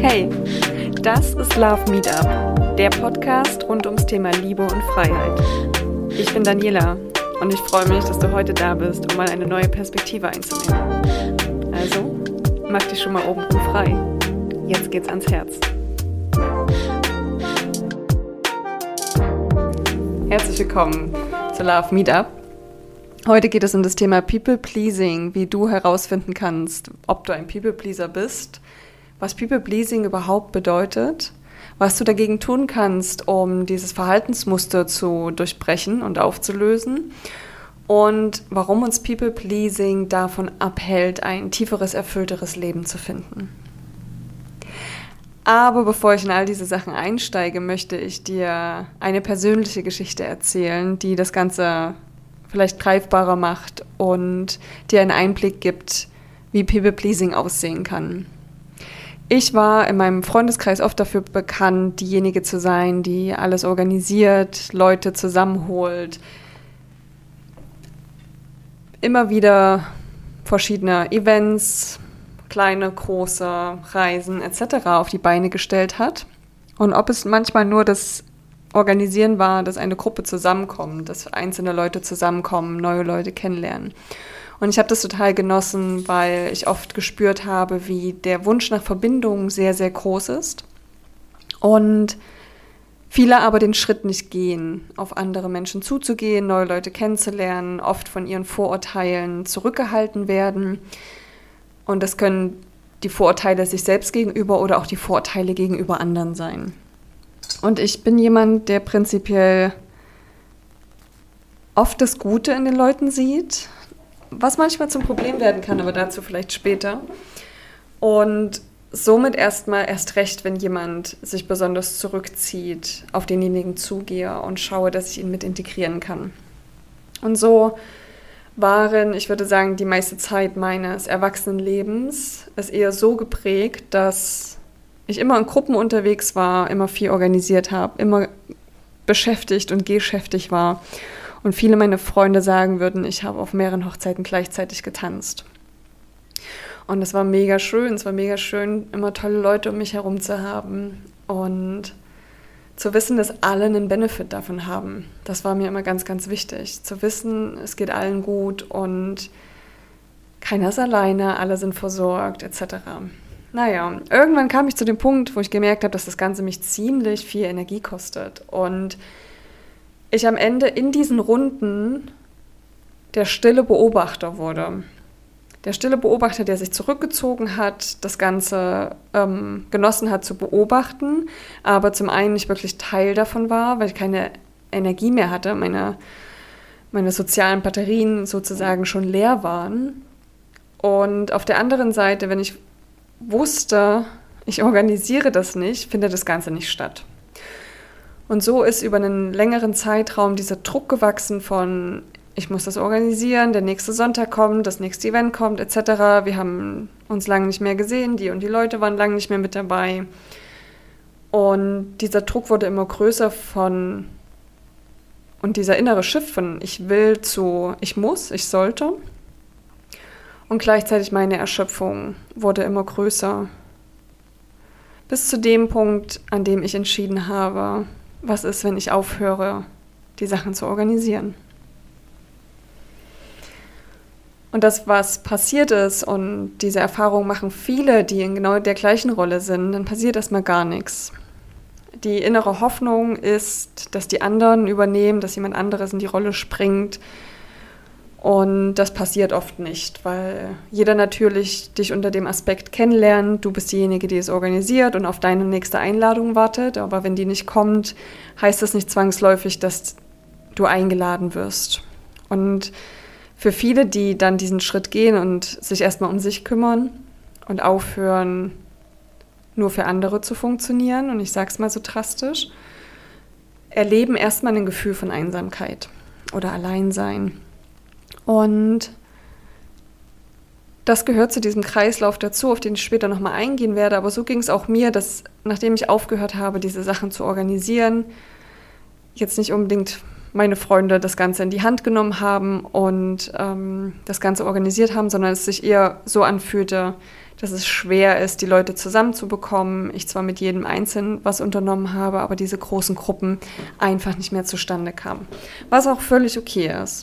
Hey, das ist Love Meetup, der Podcast rund ums Thema Liebe und Freiheit. Ich bin Daniela und ich freue mich, dass du heute da bist, um mal eine neue Perspektive einzunehmen. Also, mach dich schon mal oben frei. Jetzt geht's ans Herz. Herzlich willkommen zu Love Meetup. Heute geht es um das Thema People-Pleasing, wie du herausfinden kannst, ob du ein People-Pleaser bist, was People-Pleasing überhaupt bedeutet, was du dagegen tun kannst, um dieses Verhaltensmuster zu durchbrechen und aufzulösen und warum uns People-Pleasing davon abhält, ein tieferes, erfüllteres Leben zu finden. Aber bevor ich in all diese Sachen einsteige, möchte ich dir eine persönliche Geschichte erzählen, die das Ganze vielleicht greifbarer macht und dir einen Einblick gibt, wie People-Pleasing aussehen kann. Ich war in meinem Freundeskreis oft dafür bekannt, diejenige zu sein, die alles organisiert, Leute zusammenholt, immer wieder verschiedene Events, kleine, große Reisen etc. auf die Beine gestellt hat. Und ob es manchmal nur das Organisieren war, dass eine Gruppe zusammenkommt, dass einzelne Leute zusammenkommen, neue Leute kennenlernen. Und ich habe das total genossen, weil ich oft gespürt habe, wie der Wunsch nach Verbindung sehr, sehr groß ist. Und viele aber den Schritt nicht gehen, auf andere Menschen zuzugehen, neue Leute kennenzulernen, oft von ihren Vorurteilen zurückgehalten werden. Und das können die Vorurteile sich selbst gegenüber oder auch die Vorurteile gegenüber anderen sein. Und ich bin jemand, der prinzipiell oft das Gute in den Leuten sieht, was manchmal zum Problem werden kann, aber dazu vielleicht später. Und somit erst recht, wenn jemand sich besonders zurückzieht, auf denjenigen zugehe und schaue, dass ich ihn mit integrieren kann. Und so waren, ich würde sagen, die meiste Zeit meines Erwachsenenlebens ist eher so geprägt, dass ich immer in Gruppen unterwegs war, immer viel organisiert habe, immer beschäftigt und geschäftig war. Und viele meiner Freunde sagen würden, ich habe auf mehreren Hochzeiten gleichzeitig getanzt. Und es war mega schön, immer tolle Leute um mich herum zu haben und zu wissen, dass alle einen Benefit davon haben. Das war mir immer ganz, ganz wichtig. Zu wissen, es geht allen gut und keiner ist alleine, alle sind versorgt, etc. Naja, irgendwann kam ich zu dem Punkt, wo ich gemerkt habe, dass das Ganze mich ziemlich viel Energie kostet. Und ich am Ende in diesen Runden der stille Beobachter wurde. Der stille Beobachter, der sich zurückgezogen hat, das Ganze genossen hat zu beobachten, aber zum einen nicht wirklich Teil davon war, weil ich keine Energie mehr hatte, meine sozialen Batterien sozusagen schon leer waren. Und auf der anderen Seite, wenn ich wusste, ich organisiere das nicht, findet das Ganze nicht statt. Und so ist über einen längeren Zeitraum dieser Druck gewachsen von, ich muss das organisieren, der nächste Sonntag kommt, das nächste Event kommt, etc. Wir haben uns lange nicht mehr gesehen, die und die Leute waren lange nicht mehr mit dabei. Und dieser Druck wurde immer größer und dieser innere Shift von ich will zu ich muss, ich sollte. Und gleichzeitig meine Erschöpfung wurde immer größer. Bis zu dem Punkt, an dem ich entschieden habe, was ist, wenn ich aufhöre, die Sachen zu organisieren. Und das, was passiert ist, und diese Erfahrung machen viele, die in genau der gleichen Rolle sind, dann passiert erstmal gar nichts. Die innere Hoffnung ist, dass die anderen übernehmen, dass jemand anderes in die Rolle springt. Und das passiert oft nicht, weil jeder natürlich dich unter dem Aspekt kennenlernt. Du bist diejenige, die es organisiert und auf deine nächste Einladung wartet. Aber wenn die nicht kommt, heißt das nicht zwangsläufig, dass du eingeladen wirst. Und für viele, die dann diesen Schritt gehen und sich erstmal um sich kümmern und aufhören, nur für andere zu funktionieren, und ich sage es mal so drastisch, erleben erstmal ein Gefühl von Einsamkeit oder Alleinsein. Und das gehört zu diesem Kreislauf dazu, auf den ich später nochmal eingehen werde. Aber so ging es auch mir, dass nachdem ich aufgehört habe, diese Sachen zu organisieren, jetzt nicht unbedingt meine Freunde das Ganze in die Hand genommen haben und das Ganze organisiert haben, sondern es sich eher so anfühlte, dass es schwer ist, die Leute zusammenzubekommen. Ich zwar mit jedem Einzelnen was unternommen habe, aber diese großen Gruppen einfach nicht mehr zustande kamen. Was auch völlig okay ist.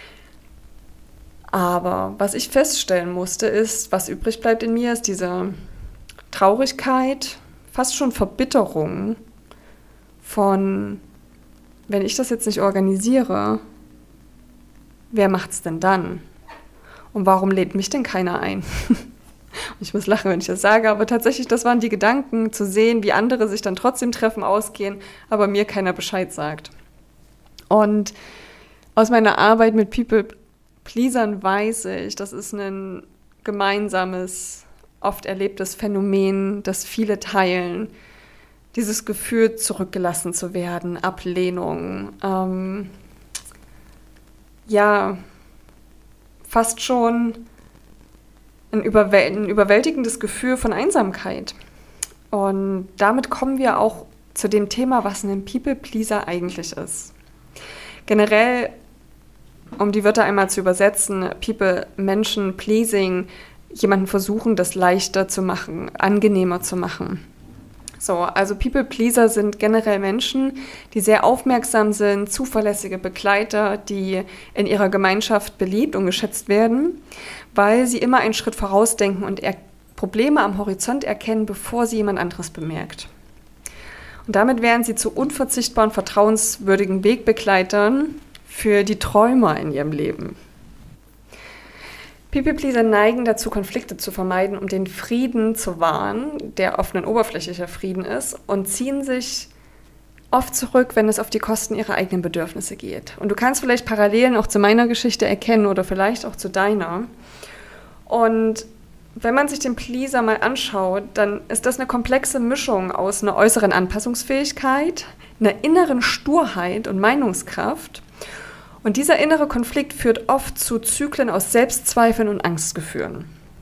Aber was ich feststellen musste, ist, was übrig bleibt in mir, ist diese Traurigkeit, fast schon Verbitterung von, wenn ich das jetzt nicht organisiere, wer macht's denn dann? Und warum lädt mich denn keiner ein? Ich muss lachen, wenn ich das sage, aber tatsächlich, das waren die Gedanken, zu sehen, wie andere sich dann trotzdem treffen, ausgehen, aber mir keiner Bescheid sagt. Und aus meiner Arbeit mit People-Pleasern weiß ich, das ist ein gemeinsames, oft erlebtes Phänomen, das viele teilen. Dieses Gefühl, zurückgelassen zu werden, Ablehnung, fast schon ein überwältigendes Gefühl von Einsamkeit. Und damit kommen wir auch zu dem Thema, was ein People-Pleaser eigentlich ist. Generell, um die Wörter einmal zu übersetzen, People, Menschen, Pleasing, jemanden versuchen, das leichter zu machen, angenehmer zu machen. So, also People-Pleaser sind generell Menschen, die sehr aufmerksam sind, zuverlässige Begleiter, die in ihrer Gemeinschaft beliebt und geschätzt werden, weil sie immer einen Schritt vorausdenken und Probleme am Horizont erkennen, bevor sie jemand anderes bemerkt. Und damit werden sie zu unverzichtbaren, vertrauenswürdigen Wegbegleitern für die Träumer in ihrem Leben. People-Pleaser neigen dazu, Konflikte zu vermeiden, um den Frieden zu wahren, der oft ein oberflächlicher Frieden ist, und ziehen sich oft zurück, wenn es auf die Kosten ihrer eigenen Bedürfnisse geht. Und du kannst vielleicht Parallelen auch zu meiner Geschichte erkennen oder vielleicht auch zu deiner. Und wenn man sich den Pleaser mal anschaut, dann ist das eine komplexe Mischung aus einer äußeren Anpassungsfähigkeit, einer inneren Sturheit und Meinungskraft. Und dieser innere Konflikt führt oft zu Zyklen aus Selbstzweifeln und Angstgefühlen.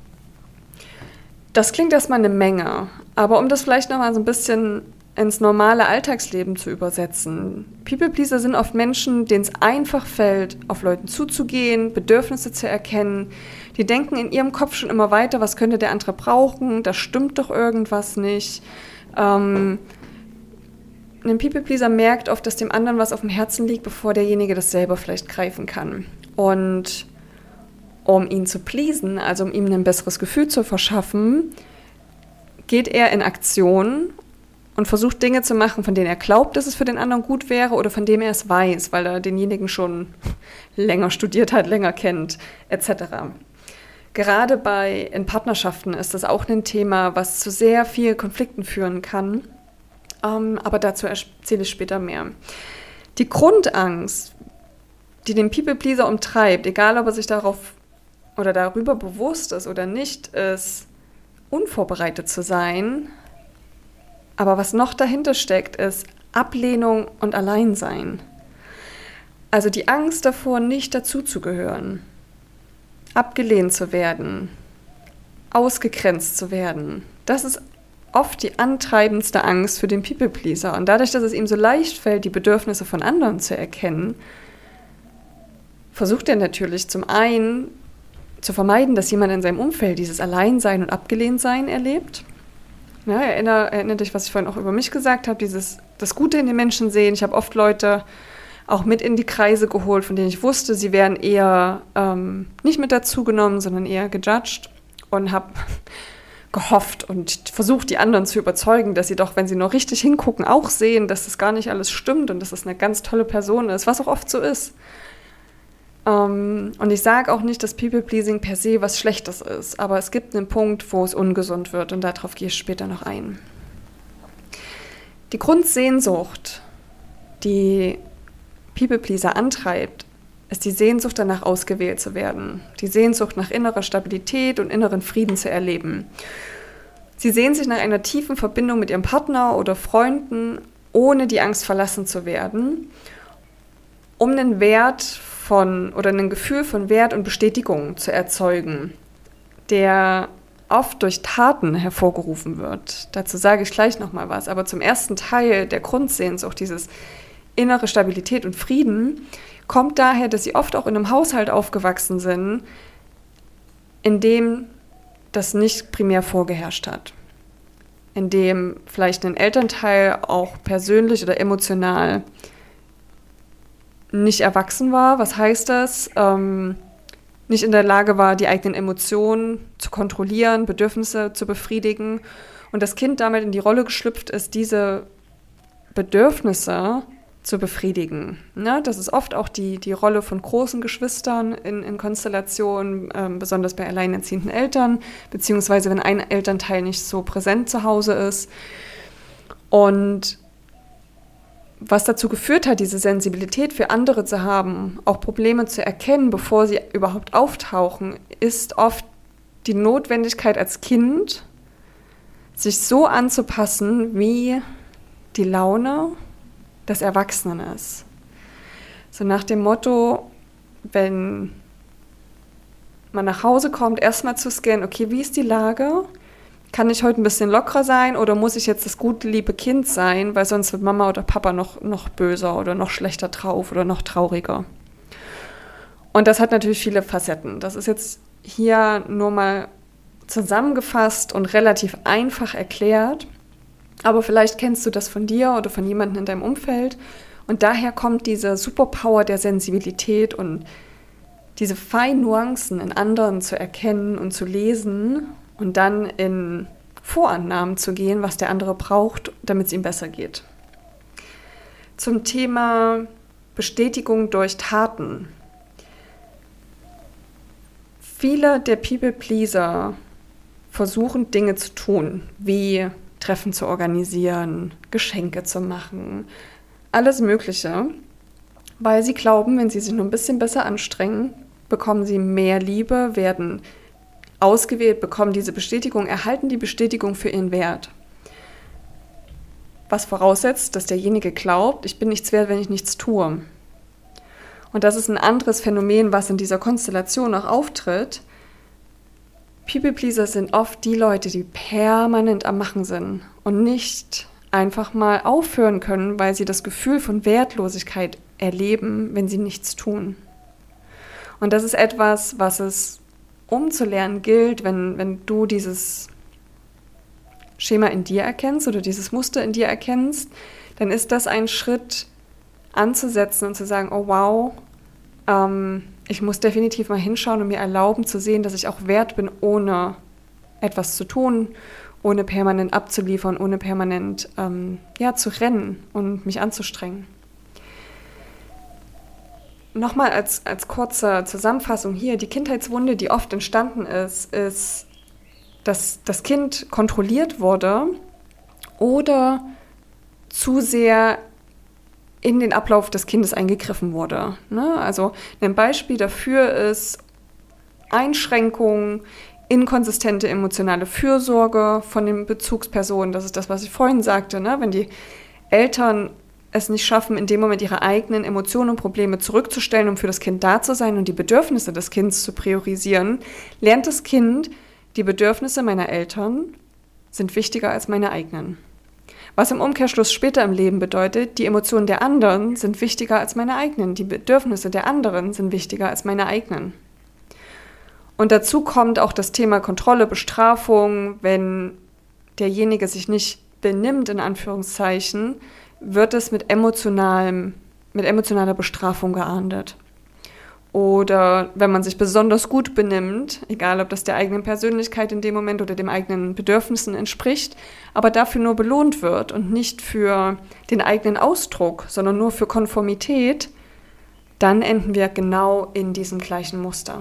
Das klingt erstmal eine Menge, aber um das vielleicht nochmal so ein bisschen ins normale Alltagsleben zu übersetzen. People-Pleaser sind oft Menschen, denen es einfach fällt, auf Leuten zuzugehen, Bedürfnisse zu erkennen. Die denken in ihrem Kopf schon immer weiter, was könnte der andere brauchen, da stimmt doch irgendwas nicht. Ein People-Pleaser merkt oft, dass dem anderen was auf dem Herzen liegt, bevor derjenige das selber vielleicht greifen kann. Und um ihn zu pleasen, also um ihm ein besseres Gefühl zu verschaffen, geht er in Aktion und versucht Dinge zu machen, von denen er glaubt, dass es für den anderen gut wäre oder von dem er es weiß, weil er denjenigen schon länger studiert hat, länger kennt, etc. Gerade in Partnerschaften ist das auch ein Thema, was zu sehr vielen Konflikten führen kann. Aber dazu erzähle ich später mehr. Die Grundangst, die den People-Pleaser umtreibt, egal ob er sich darauf oder darüber bewusst ist oder nicht, ist, unvorbereitet zu sein. Aber was noch dahinter steckt, ist Ablehnung und Alleinsein. Also die Angst davor, nicht dazuzugehören, abgelehnt zu werden, ausgegrenzt zu werden. Das ist oft die antreibendste Angst für den People-Pleaser. Und dadurch, dass es ihm so leicht fällt, die Bedürfnisse von anderen zu erkennen, versucht er natürlich zum einen zu vermeiden, dass jemand in seinem Umfeld dieses Alleinsein und Abgelehntsein erlebt. Ja, erinnere dich, was ich vorhin auch über mich gesagt habe, das Gute in den Menschen sehen. Ich habe oft Leute auch mit in die Kreise geholt, von denen ich wusste, sie werden eher nicht mit dazugenommen, sondern eher gejudged, und habe gehofft und versucht, die anderen zu überzeugen, dass sie doch, wenn sie noch richtig hingucken, auch sehen, dass das gar nicht alles stimmt und dass das eine ganz tolle Person ist, was auch oft so ist. Und ich sage auch nicht, dass People-Pleasing per se was Schlechtes ist, aber es gibt einen Punkt, wo es ungesund wird, und darauf gehe ich später noch ein. Die Grundsehnsucht, die People-Pleaser antreibt, ist die Sehnsucht danach, ausgewählt zu werden. Die Sehnsucht nach innerer Stabilität und inneren Frieden zu erleben. Sie sehnen sich nach einer tiefen Verbindung mit ihrem Partner oder Freunden, ohne die Angst verlassen zu werden, um einen ein Gefühl von Wert und Bestätigung zu erzeugen, der oft durch Taten hervorgerufen wird. Dazu sage ich gleich nochmal was. Aber zum ersten Teil der Grundsehnsucht, dieses innere Stabilität und Frieden, kommt daher, dass sie oft auch in einem Haushalt aufgewachsen sind, in dem das nicht primär vorgeherrscht hat, in dem vielleicht ein Elternteil auch persönlich oder emotional nicht erwachsen war. Was heißt das? Nicht in der Lage war, die eigenen Emotionen zu kontrollieren, Bedürfnisse zu befriedigen und das Kind damit in die Rolle geschlüpft ist, diese Bedürfnisse zu befriedigen. Ne? Das ist oft auch die Rolle von großen Geschwistern in Konstellationen, besonders bei alleinerziehenden Eltern, beziehungsweise wenn ein Elternteil nicht so präsent zu Hause ist. Und was dazu geführt hat, diese Sensibilität für andere zu haben, auch Probleme zu erkennen, bevor sie überhaupt auftauchen, ist oft die Notwendigkeit als Kind, sich so anzupassen, wie die Laune des Erwachsenen ist. So nach dem Motto, wenn man nach Hause kommt, erstmal zu scannen, okay, wie ist die Lage? Kann ich heute ein bisschen lockerer sein oder muss ich jetzt das gute, liebe Kind sein, weil sonst wird Mama oder Papa noch böser oder noch schlechter drauf oder noch trauriger. Und das hat natürlich viele Facetten. Das ist jetzt hier nur mal zusammengefasst und relativ einfach erklärt. Aber vielleicht kennst du das von dir oder von jemandem in deinem Umfeld. Und daher kommt diese Superpower der Sensibilität und diese feinen Nuancen in anderen zu erkennen und zu lesen und dann in Vorannahmen zu gehen, was der andere braucht, damit es ihm besser geht. Zum Thema Bestätigung durch Taten. Viele der People-Pleaser versuchen, Dinge zu tun, wie Treffen zu organisieren, Geschenke zu machen, alles Mögliche, weil sie glauben, wenn sie sich nur ein bisschen besser anstrengen, bekommen sie mehr Liebe, werden ausgewählt, bekommen diese Bestätigung, erhalten die Bestätigung für ihren Wert. Was voraussetzt, dass derjenige glaubt, ich bin nichts wert, wenn ich nichts tue. Und das ist ein anderes Phänomen, was in dieser Konstellation auch auftritt. People-Pleaser sind oft die Leute, die permanent am Machen sind und nicht einfach mal aufhören können, weil sie das Gefühl von Wertlosigkeit erleben, wenn sie nichts tun. Und das ist etwas, was es umzulernen gilt, wenn du dieses Schema in dir erkennst oder dieses Muster in dir erkennst, dann ist das ein Schritt anzusetzen und zu sagen, oh wow, ich muss definitiv mal hinschauen und mir erlauben zu sehen, dass ich auch wert bin, ohne etwas zu tun, ohne permanent abzuliefern, ohne permanent zu rennen und mich anzustrengen. Nochmal als kurze Zusammenfassung hier, die Kindheitswunde, die oft entstanden ist, dass das Kind kontrolliert wurde oder zu sehr in den Ablauf des Kindes eingegriffen wurde. Ne? Also ein Beispiel dafür ist Einschränkungen, inkonsistente emotionale Fürsorge von den Bezugspersonen. Das ist das, was ich vorhin sagte. Ne? Wenn die Eltern es nicht schaffen, in dem Moment ihre eigenen Emotionen und Probleme zurückzustellen, um für das Kind da zu sein und die Bedürfnisse des Kindes zu priorisieren, lernt das Kind, die Bedürfnisse meiner Eltern sind wichtiger als meine eigenen. Was im Umkehrschluss später im Leben bedeutet, die Emotionen der anderen sind wichtiger als meine eigenen, die Bedürfnisse der anderen sind wichtiger als meine eigenen. Und dazu kommt auch das Thema Kontrolle, Bestrafung. Wenn derjenige sich nicht benimmt, in Anführungszeichen, wird es mit emotionaler Bestrafung geahndet. Oder wenn man sich besonders gut benimmt, egal ob das der eigenen Persönlichkeit in dem Moment oder dem eigenen Bedürfnissen entspricht, aber dafür nur belohnt wird und nicht für den eigenen Ausdruck, sondern nur für Konformität, dann enden wir genau in diesem gleichen Muster.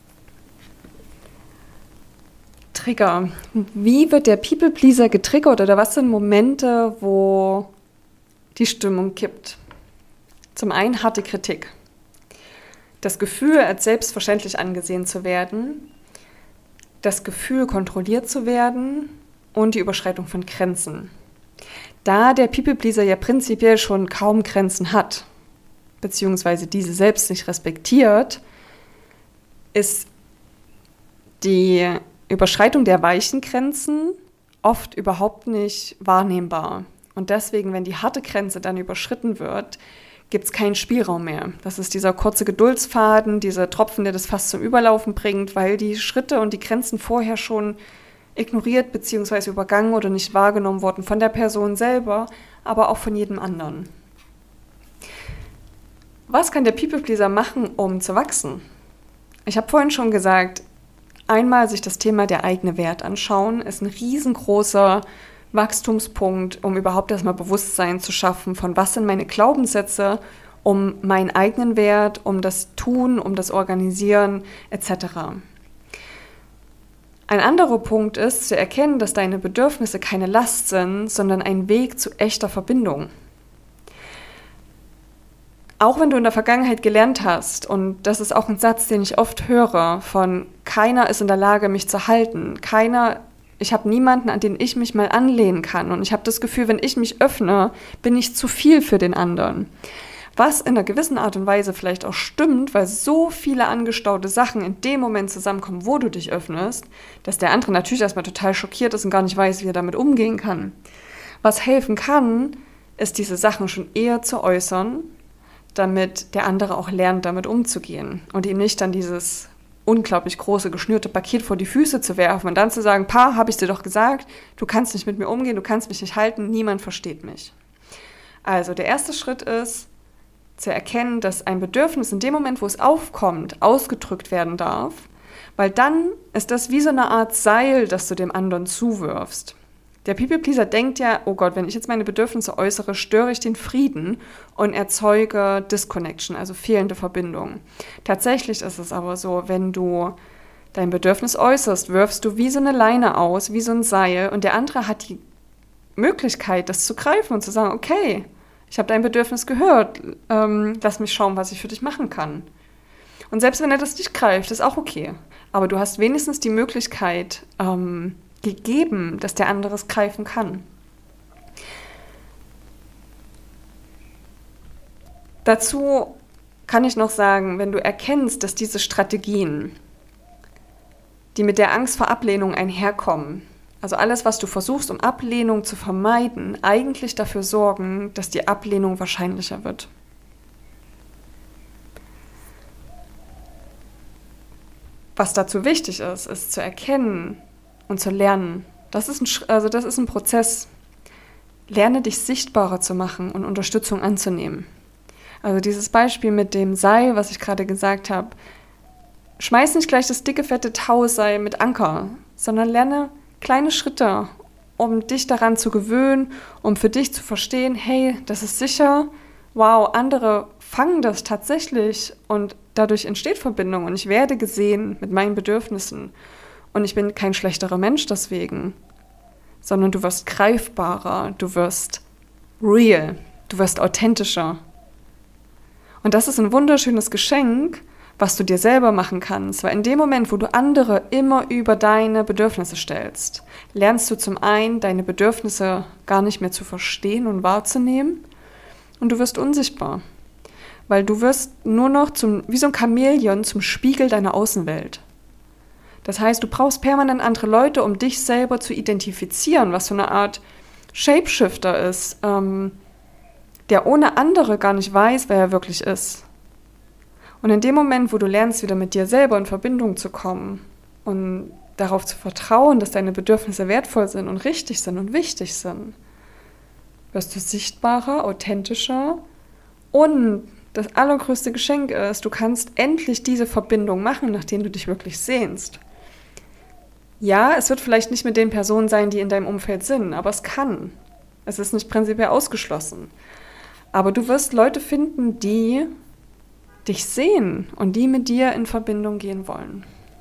Trigger. Wie wird der People-Pleaser getriggert oder was sind Momente, wo die Stimmung kippt? Zum einen harte Kritik. Das Gefühl, als selbstverständlich angesehen zu werden, das Gefühl, kontrolliert zu werden und die Überschreitung von Grenzen. Da der People-Pleaser ja prinzipiell schon kaum Grenzen hat, beziehungsweise diese selbst nicht respektiert, ist die Überschreitung der weichen Grenzen oft überhaupt nicht wahrnehmbar. Und deswegen, wenn die harte Grenze dann überschritten wird, gibt es keinen Spielraum mehr. Das ist dieser kurze Geduldsfaden, dieser Tropfen, der das Fass zum Überlaufen bringt, weil die Schritte und die Grenzen vorher schon ignoriert bzw. übergangen oder nicht wahrgenommen wurden von der Person selber, aber auch von jedem anderen. Was kann der People-Pleaser machen, um zu wachsen? Ich habe vorhin schon gesagt, einmal sich das Thema der eigene Wert anschauen, ist ein riesengroßer Wachstumspunkt, um überhaupt erstmal Bewusstsein zu schaffen, von was sind meine Glaubenssätze, um meinen eigenen Wert, um das Tun, um das Organisieren etc. Ein anderer Punkt ist, zu erkennen, dass deine Bedürfnisse keine Last sind, sondern ein Weg zu echter Verbindung. Auch wenn du in der Vergangenheit gelernt hast, und das ist auch ein Satz, den ich oft höre, von keiner ist in der Lage, mich zu halten, ich habe niemanden, an den ich mich mal anlehnen kann und ich habe das Gefühl, wenn ich mich öffne, bin ich zu viel für den anderen. Was in einer gewissen Art und Weise vielleicht auch stimmt, weil so viele angestaute Sachen in dem Moment zusammenkommen, wo du dich öffnest, dass der andere natürlich erstmal total schockiert ist und gar nicht weiß, wie er damit umgehen kann. Was helfen kann, ist diese Sachen schon eher zu äußern, damit der andere auch lernt, damit umzugehen und ihm nicht dann dieses unglaublich große, geschnürte Paket vor die Füße zu werfen und dann zu sagen, habe ich dir doch gesagt, du kannst nicht mit mir umgehen, du kannst mich nicht halten, niemand versteht mich. Also der erste Schritt ist, zu erkennen, dass ein Bedürfnis in dem Moment, wo es aufkommt, ausgedrückt werden darf, weil dann ist das wie so eine Art Seil, das du dem anderen zuwirfst. Der People-Pleaser denkt ja, oh Gott, wenn ich jetzt meine Bedürfnisse äußere, störe ich den Frieden und erzeuge Disconnection, also fehlende Verbindung. Tatsächlich ist es aber so, wenn du dein Bedürfnis äußerst, wirfst du wie so eine Leine aus, wie so ein Seil und der andere hat die Möglichkeit, das zu greifen und zu sagen, okay, ich habe dein Bedürfnis gehört, lass mich schauen, was ich für dich machen kann. Und selbst wenn er das nicht greift, ist auch okay. Aber du hast wenigstens die Möglichkeit gegeben, dass der andere es greifen kann. Dazu kann ich noch sagen, wenn du erkennst, dass diese Strategien, die mit der Angst vor Ablehnung einherkommen, also alles, was du versuchst, um Ablehnung zu vermeiden, eigentlich dafür sorgen, dass die Ablehnung wahrscheinlicher wird. Was dazu wichtig ist, ist zu erkennen und zu lernen. Das ist ein Prozess. Lerne dich sichtbarer zu machen und Unterstützung anzunehmen. Also dieses Beispiel mit dem Seil, was ich gerade gesagt habe, schmeiß nicht gleich das dicke, fette Tauseil mit Anker, sondern lerne kleine Schritte, um dich daran zu gewöhnen, um für dich zu verstehen, hey, das ist sicher, wow, andere fangen das tatsächlich und dadurch entsteht Verbindung und ich werde gesehen mit meinen Bedürfnissen und ich bin kein schlechterer Mensch deswegen, sondern du wirst greifbarer, du wirst real, du wirst authentischer. Und das ist ein wunderschönes Geschenk, was du dir selber machen kannst, weil in dem Moment, wo du andere immer über deine Bedürfnisse stellst, lernst du zum einen, deine Bedürfnisse gar nicht mehr zu verstehen und wahrzunehmen und du wirst unsichtbar, weil du wirst nur noch wie so ein Chamäleon zum Spiegel deiner Außenwelt. Das heißt, du brauchst permanent andere Leute, um dich selber zu identifizieren, was so eine Art Shapeshifter ist, der ohne andere gar nicht weiß, wer er wirklich ist. Und in dem Moment, wo du lernst, wieder mit dir selber in Verbindung zu kommen und darauf zu vertrauen, dass deine Bedürfnisse wertvoll sind und richtig sind und wichtig sind, wirst du sichtbarer, authentischer und das allergrößte Geschenk ist, du kannst endlich diese Verbindung machen, nach denen du dich wirklich sehnst. Ja, es wird vielleicht nicht mit den Personen sein, die in deinem Umfeld sind, aber es kann. Es ist nicht prinzipiell ausgeschlossen. Aber du wirst Leute finden, die dich sehen und die mit dir in Verbindung gehen wollen.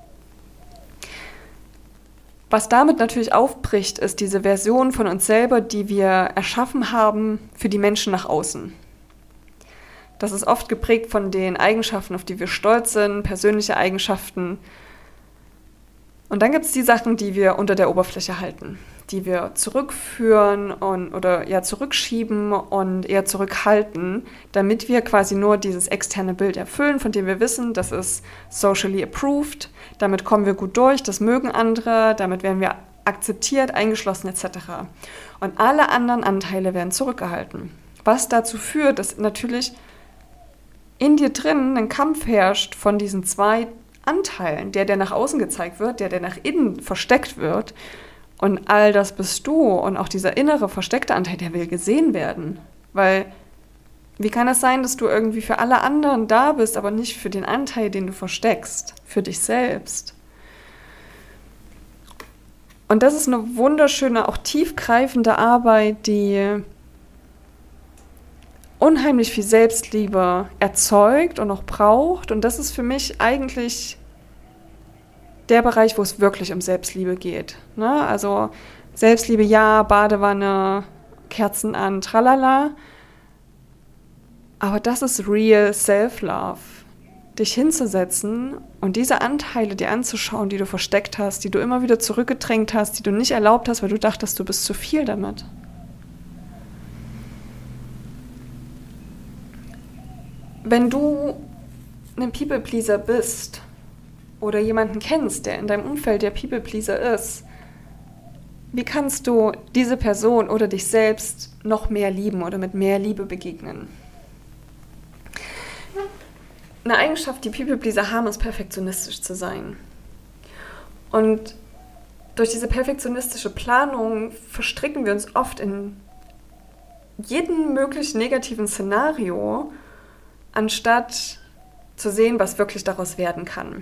Was damit natürlich aufbricht, ist diese Version von uns selber, die wir erschaffen haben für die Menschen nach außen. Das ist oft geprägt von den Eigenschaften, auf die wir stolz sind, persönliche Eigenschaften. Und dann gibt es die Sachen, die wir unter der Oberfläche halten, die wir zurückführen oder zurückschieben und eher zurückhalten, damit wir quasi nur dieses externe Bild erfüllen, von dem wir wissen, das ist socially approved, damit kommen wir gut durch, das mögen andere, damit werden wir akzeptiert, eingeschlossen etc. Und alle anderen Anteile werden zurückgehalten. Was dazu führt, dass natürlich in dir drin ein Kampf herrscht von diesen zwei Anteilen, der nach außen gezeigt wird, der nach innen versteckt wird. Und all das bist du. Und auch dieser innere, versteckte Anteil, der will gesehen werden. Weil, wie kann es sein, dass du irgendwie für alle anderen da bist, aber nicht für den Anteil, den du versteckst, für dich selbst? Und das ist eine wunderschöne, auch tiefgreifende Arbeit, die unheimlich viel Selbstliebe erzeugt und auch braucht. Und das ist für mich eigentlich der Bereich, wo es wirklich um Selbstliebe geht. Ne? Also Selbstliebe, ja, Badewanne, Kerzen an, tralala. Aber das ist real Self-Love. Dich hinzusetzen und diese Anteile dir anzuschauen, die du versteckt hast, die du immer wieder zurückgedrängt hast, die du nicht erlaubt hast, weil du dachtest, du bist zu viel damit. Wenn du ein People-Pleaser bist oder jemanden kennst, der in deinem Umfeld der People-Pleaser ist, wie kannst du diese Person oder dich selbst noch mehr lieben oder mit mehr Liebe begegnen? Eine Eigenschaft, die People-Pleaser haben, ist perfektionistisch zu sein. Und durch diese perfektionistische Planung verstricken wir uns oft in jedem möglichen negativen Szenario, anstatt zu sehen, was wirklich daraus werden kann.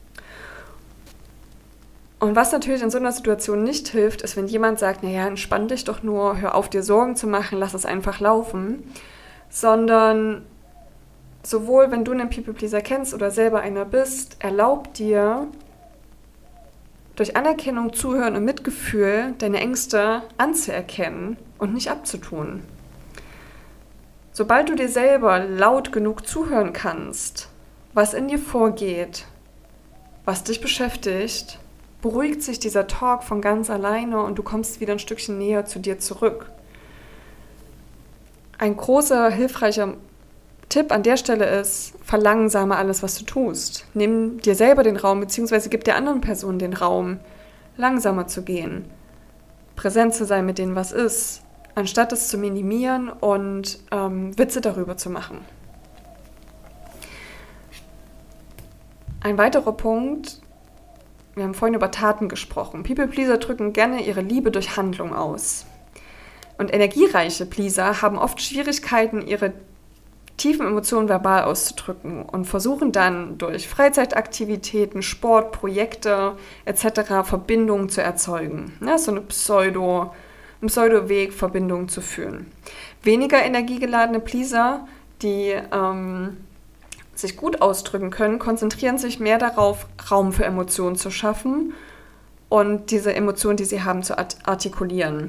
Und was natürlich in so einer Situation nicht hilft, ist, wenn jemand sagt, naja, entspann dich doch nur, hör auf, dir Sorgen zu machen, lass es einfach laufen, sondern sowohl, wenn du einen People-Pleaser kennst oder selber einer bist, erlaub dir, durch Anerkennung, Zuhören und Mitgefühl deine Ängste anzuerkennen und nicht abzutun. Sobald du dir selber laut genug zuhören kannst, was in dir vorgeht, was dich beschäftigt, beruhigt sich dieser Talk von ganz alleine und du kommst wieder ein Stückchen näher zu dir zurück. Ein großer, hilfreicher Tipp an der Stelle ist, verlangsame alles, was du tust. Nimm dir selber den Raum, beziehungsweise gib der anderen Person den Raum, langsamer zu gehen, präsent zu sein mit denen, was ist, anstatt es zu minimieren und Witze darüber zu machen. Ein weiterer Punkt, wir haben vorhin über Taten gesprochen. People-Pleaser drücken gerne ihre Liebe durch Handlung aus. Und energiereiche Pleaser haben oft Schwierigkeiten, ihre tiefen Emotionen verbal auszudrücken und versuchen dann durch Freizeitaktivitäten, Sport, Projekte etc. Verbindungen zu erzeugen. Ja, so eine Pseudo-Weg, Verbindungen zu führen. Weniger energiegeladene Pleaser, die sich gut ausdrücken können, konzentrieren sich mehr darauf, Raum für Emotionen zu schaffen und diese Emotionen, die sie haben, zu artikulieren.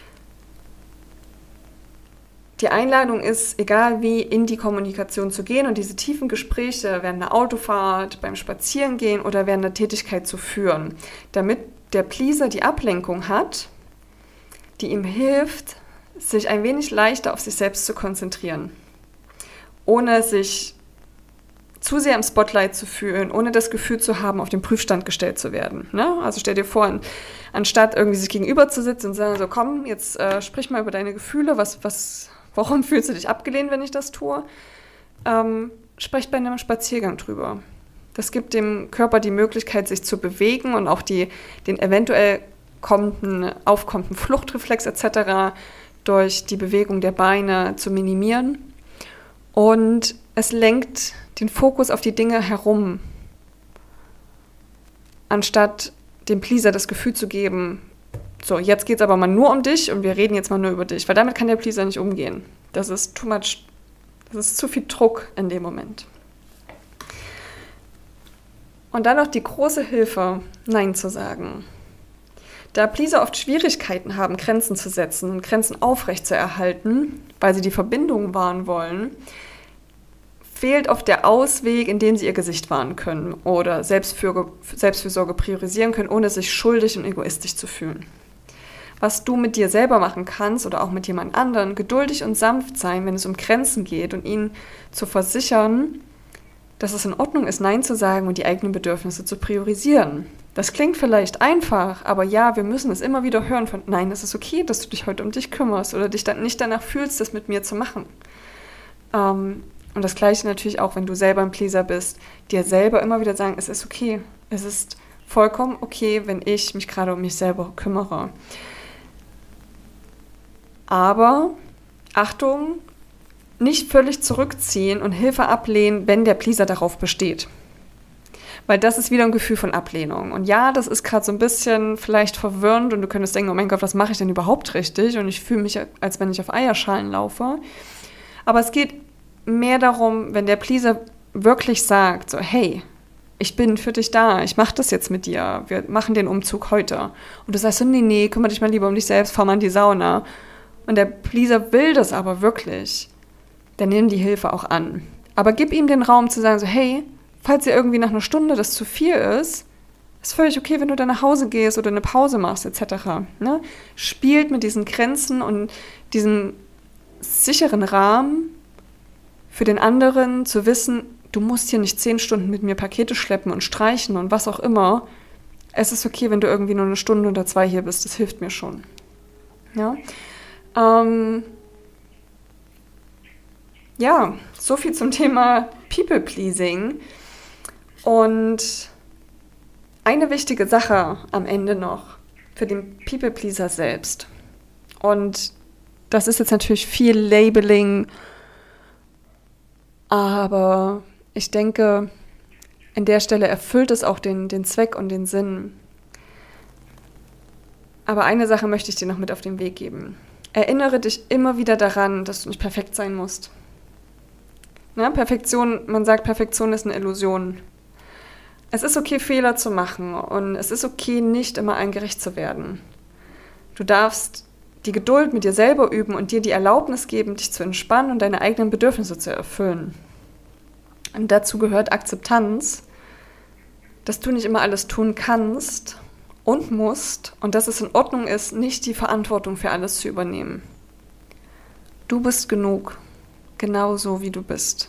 Die Einladung ist, egal wie, in die Kommunikation zu gehen und diese tiefen Gespräche während einer Autofahrt, beim Spazierengehen oder während einer Tätigkeit zu führen, damit der Pleaser die Ablenkung hat, die ihm hilft, sich ein wenig leichter auf sich selbst zu konzentrieren, ohne sich zu sehr im Spotlight zu fühlen, ohne das Gefühl zu haben, auf den Prüfstand gestellt zu werden. Ne? Also stell dir vor, anstatt irgendwie sich gegenüber zu sitzen und sagen, so komm, jetzt sprich mal über deine Gefühle, warum fühlst du dich abgelehnt, wenn ich das tue? Sprecht bei einem Spaziergang drüber. Das gibt dem Körper die Möglichkeit, sich zu bewegen und auch den eventuell aufkommenden Fluchtreflex etc. durch die Bewegung der Beine zu minimieren. Und es lenkt den Fokus auf die Dinge herum, anstatt dem Pleaser das Gefühl zu geben, so, jetzt geht es aber mal nur um dich und wir reden jetzt mal nur über dich, weil damit kann der Pleaser nicht umgehen. Das ist too much, das ist zu viel Druck in dem Moment. Und dann noch die große Hilfe, Nein zu sagen. Da Pleaser oft Schwierigkeiten haben, Grenzen zu setzen und Grenzen aufrechtzuerhalten, weil sie die Verbindung wahren wollen, fehlt oft der Ausweg, in dem sie ihr Gesicht wahren können oder Selbstfürsorge priorisieren können, ohne sich schuldig und egoistisch zu fühlen. Was du mit dir selber machen kannst oder auch mit jemand anderen, geduldig und sanft sein, wenn es um Grenzen geht und ihnen zu versichern, dass es in Ordnung ist, Nein zu sagen und die eigenen Bedürfnisse zu priorisieren. Das klingt vielleicht einfach, aber ja, wir müssen es immer wieder hören von, nein, es ist okay, dass du dich heute um dich kümmerst oder dich dann nicht danach fühlst, das mit mir zu machen. Und das Gleiche natürlich auch, wenn du selber ein Pleaser bist, dir selber immer wieder sagen, es ist okay, es ist vollkommen okay, wenn ich mich gerade um mich selber kümmere. Aber, Achtung, nicht völlig zurückziehen und Hilfe ablehnen, wenn der Pleaser darauf besteht. Weil das ist wieder ein Gefühl von Ablehnung. Und ja, das ist gerade so ein bisschen vielleicht verwirrend und du könntest denken, oh mein Gott, was mache ich denn überhaupt richtig? Und ich fühle mich, als wenn ich auf Eierschalen laufe. Aber es geht mehr darum, wenn der Pleaser wirklich sagt, so, hey, ich bin für dich da, ich mache das jetzt mit dir, wir machen den Umzug heute. Und du sagst so, nee, kümmere dich mal lieber um dich selbst, fahr mal in die Sauna. Und der Pleaser will das aber wirklich, dann nimm die Hilfe auch an. Aber gib ihm den Raum zu sagen, so, hey, falls dir irgendwie nach einer Stunde das zu viel ist völlig okay, wenn du dann nach Hause gehst oder eine Pause machst, etc. Ne? Spielt mit diesen Grenzen und diesem sicheren Rahmen für den anderen zu wissen, du musst hier nicht 10 Stunden mit mir Pakete schleppen und streichen und was auch immer. Es ist okay, wenn du irgendwie nur eine Stunde oder 2 hier bist, das hilft mir schon. Ja, ja, so viel zum Thema People-Pleasing. Und eine wichtige Sache am Ende noch für den People-Pleaser selbst. Und das ist jetzt natürlich viel Labeling, aber ich denke, an der Stelle erfüllt es auch den Zweck und den Sinn. Aber eine Sache möchte ich dir noch mit auf den Weg geben. Erinnere dich immer wieder daran, dass du nicht perfekt sein musst. Ja, Perfektion, man sagt, Perfektion ist eine Illusion. Es ist okay, Fehler zu machen und es ist okay, nicht immer allen gerecht zu werden. Du darfst die Geduld mit dir selber üben und dir die Erlaubnis geben, dich zu entspannen und deine eigenen Bedürfnisse zu erfüllen. Und dazu gehört Akzeptanz, dass du nicht immer alles tun kannst und musst und dass es in Ordnung ist, nicht die Verantwortung für alles zu übernehmen. Du bist genug, genauso wie du bist.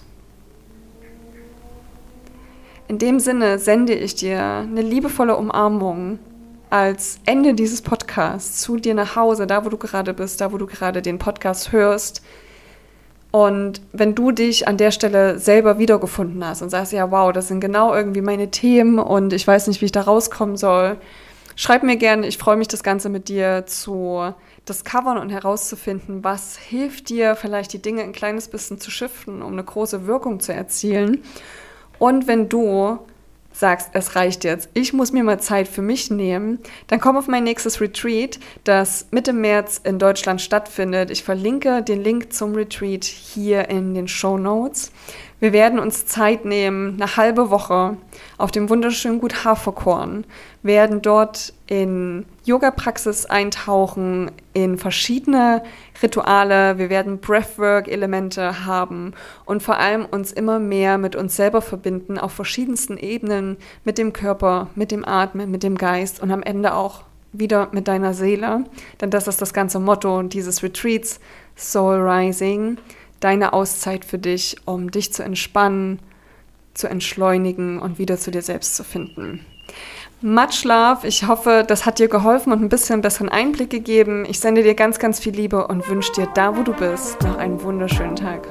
In dem Sinne sende ich dir eine liebevolle Umarmung als Ende dieses Podcasts zu dir nach Hause, da wo du gerade bist, da wo du gerade den Podcast hörst. Und wenn du dich an der Stelle selber wiedergefunden hast und sagst, ja wow, das sind genau irgendwie meine Themen und ich weiß nicht, wie ich da rauskommen soll, schreib mir gerne, ich freue mich, das Ganze mit dir zu discovern und herauszufinden, was hilft dir, vielleicht die Dinge ein kleines bisschen zu shiften, um eine große Wirkung zu erzielen. Und wenn du sagst, es reicht jetzt, ich muss mir mal Zeit für mich nehmen, dann komm auf mein nächstes Retreat, das Mitte März in Deutschland stattfindet. Ich verlinke den Link zum Retreat hier in den Shownotes. Wir werden uns Zeit nehmen, eine halbe Woche auf dem wunderschönen Gut Haferkorn, werden dort in Yoga-Praxis eintauchen, in verschiedene Rituale, wir werden Breathwork-Elemente haben und vor allem uns immer mehr mit uns selber verbinden, auf verschiedensten Ebenen, mit dem Körper, mit dem Atmen, mit dem Geist und am Ende auch wieder mit deiner Seele. Denn das ist das ganze Motto dieses Retreats, Soul Rising, deine Auszeit für dich, um dich zu entspannen, zu entschleunigen und wieder zu dir selbst zu finden. Much love. Ich hoffe, das hat dir geholfen und ein bisschen besseren Einblick gegeben. Ich sende dir ganz, ganz viel Liebe und wünsche dir da, wo du bist, noch einen wunderschönen Tag.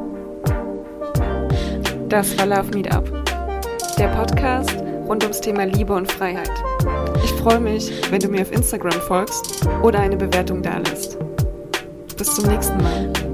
Das war Love Meetup, der Podcast rund ums Thema Liebe und Freiheit. Ich freue mich, wenn du mir auf Instagram folgst oder eine Bewertung dalässt. Bis zum nächsten Mal.